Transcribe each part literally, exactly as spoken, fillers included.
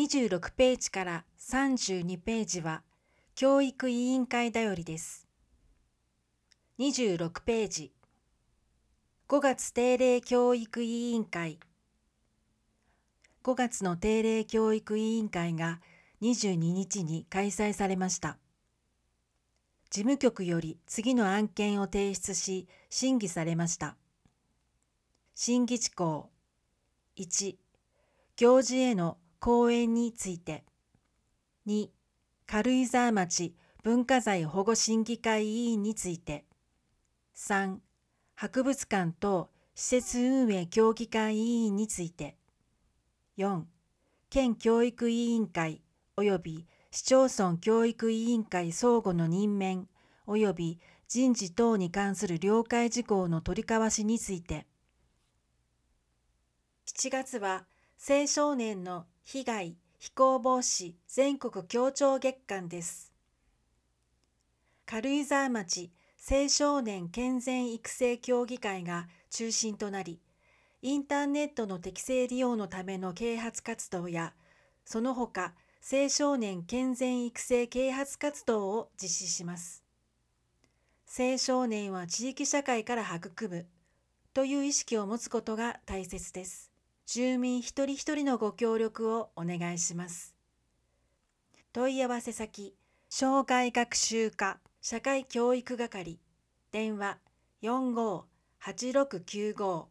にじゅうろくページからさんじゅうにページは教育委員会だよりです。にじゅうろくページ、ごがつ定例教育委員会。ごがつの定例教育委員会がにじゅうににちに開催されました。事務局より次の案件を提出し、審議されました。審議事項。いち、行事への講演について。に、軽井沢町文化財保護審議会委員について。さん、博物館等施設運営協議会委員について。よん、県教育委員会及び市町村教育委員会相互の任命及び人事等に関する了解事項の取り交わしについて。しちがつは青少年の被害・非行防止全国協調月間です。軽井沢町青少年健全育成協議会が中心となり、インターネットの適正利用のための啓発活動や、その他青少年健全育成啓発活動を実施します。青少年は地域社会から育むという意識を持つことが大切です。住民一人一人のご協力をお願いします。問い合わせ先、障害学習課社会教育係、電話 よんごーはちろくきゅうご。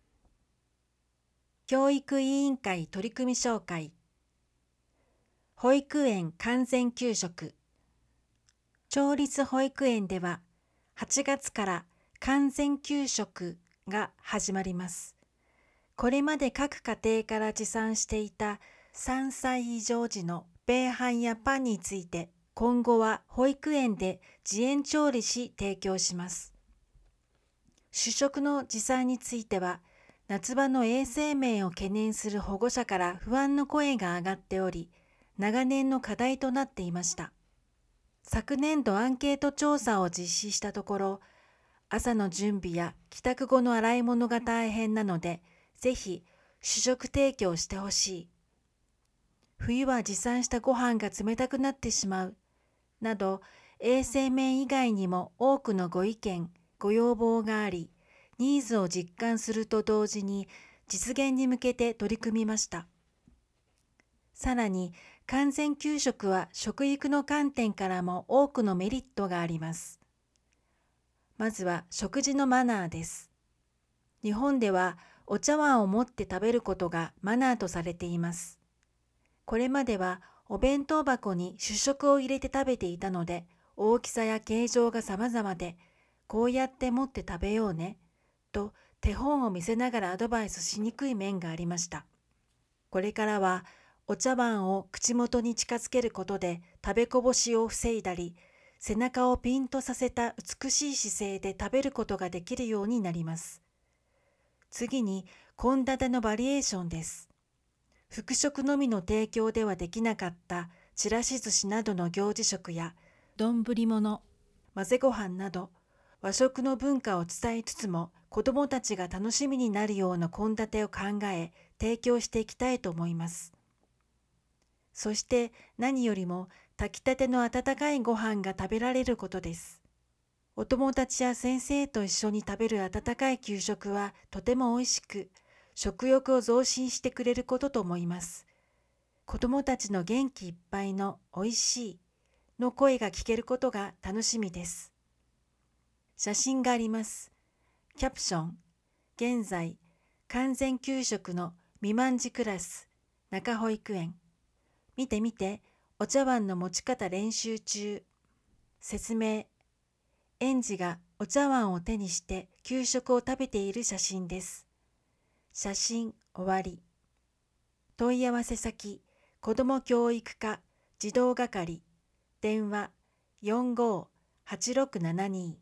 教育委員会取組紹介。保育園完全給食。町立保育園でははちがつから完全給食が始まります。これまで各家庭から持参していたさんさい以上時の米飯やパンについて、今後は保育園で自演調理し提供します。主食の持参については、夏場の衛生面を懸念する保護者から不安の声が上がっており、長年の課題となっていました。昨年度アンケート調査を実施したところ、朝の準備や帰宅後の洗い物が大変なので、ぜひ主食提供してほしい。冬は持参したご飯が冷たくなってしまう。など、衛生面以外にも多くのご意見、ご要望があり、ニーズを実感すると同時に実現に向けて取り組みました。さらに、完全給食は食育の観点からも多くのメリットがあります。まずは食事のマナーです。日本ではお茶碗を持って食べることがマナーとされています。これまではお弁当箱に主食を入れて食べていたので、大きさや形状が様々で、こうやって持って食べようね、と手本を見せながらアドバイスしにくい面がありました。これからはお茶碗を口元に近づけることで食べこぼしを防いだり、背中をピンとさせた美しい姿勢で食べることができるようになります。次に、献立のバリエーションです。副食のみの提供ではできなかったちらし寿司などの行事食や、丼物、混ぜご飯など、和食の文化を伝えつつも、子どもたちが楽しみになるような献立を考え、提供していきたいと思います。そして何よりも炊きたての温かいご飯が食べられることです。お友達や先生と一緒に食べる温かい給食はとても美味しく、食欲を増進してくれることと思います。子供たちの元気いっぱいの美味しいの声が聞けることが楽しみです。写真があります。キャプション、現在、完全給食の未満児クラス、中保育園。見て見て、お茶碗の持ち方練習中。説明、園児がお茶碗を手にして給食を食べている写真です。写真終わり。問い合わせ先、子ども教育課児童係、電話 よんごーはちろくななに。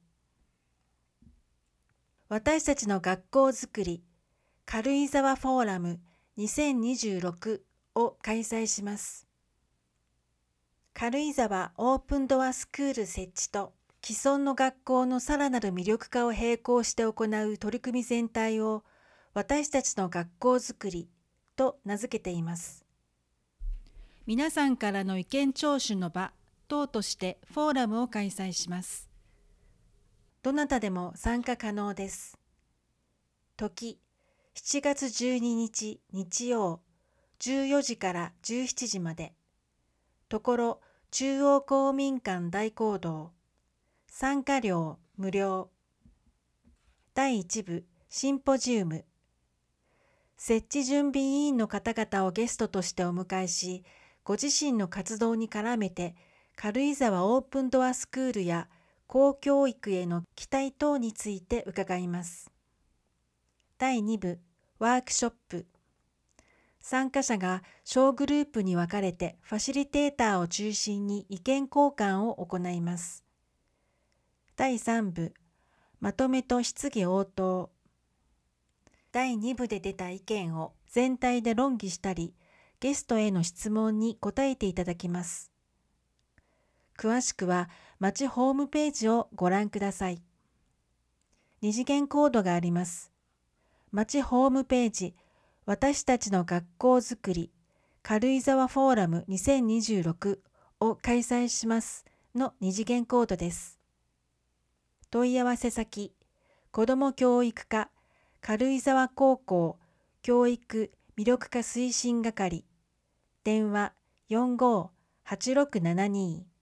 私たちの学校づくり、軽井沢フォーラムにせんにじゅうろくを開催します。軽井沢オープンドアスクール設置と既存の学校のさらなる魅力化を並行して行う取り組み全体を私たちの学校づくりと名付けています。 皆さんからの意見聴取の場等としてフォーラムを開催します。どなたでも参加可能です。時、しちがつじゅうににち日曜、じゅうよじからじゅうしちじまで。ところ、中央公民館大講堂。参加料無料。だいいち部シンポジウム。設置準備委員の方々をゲストとしてお迎えし、ご自身の活動に絡めて、軽井沢オープンドアスクールや公教育への期待等について伺います。だいに部ワークショップ。参加者が小グループに分かれてファシリテーターを中心に意見交換を行います。だいさん部まとめと質疑応答。だいに部で出た意見を全体で論議したり、ゲストへの質問に答えていただきます。詳しくは町ホームページをご覧ください。二次元コードがあります。町ホームページ、私たちの学校づくり、軽井沢フォーラムにせんにじゅうろくを開催しますの二次元コードです。問い合わせ先、子ども教育課、軽井沢高校教育魅力化推進係、電話よんごーはちろくななに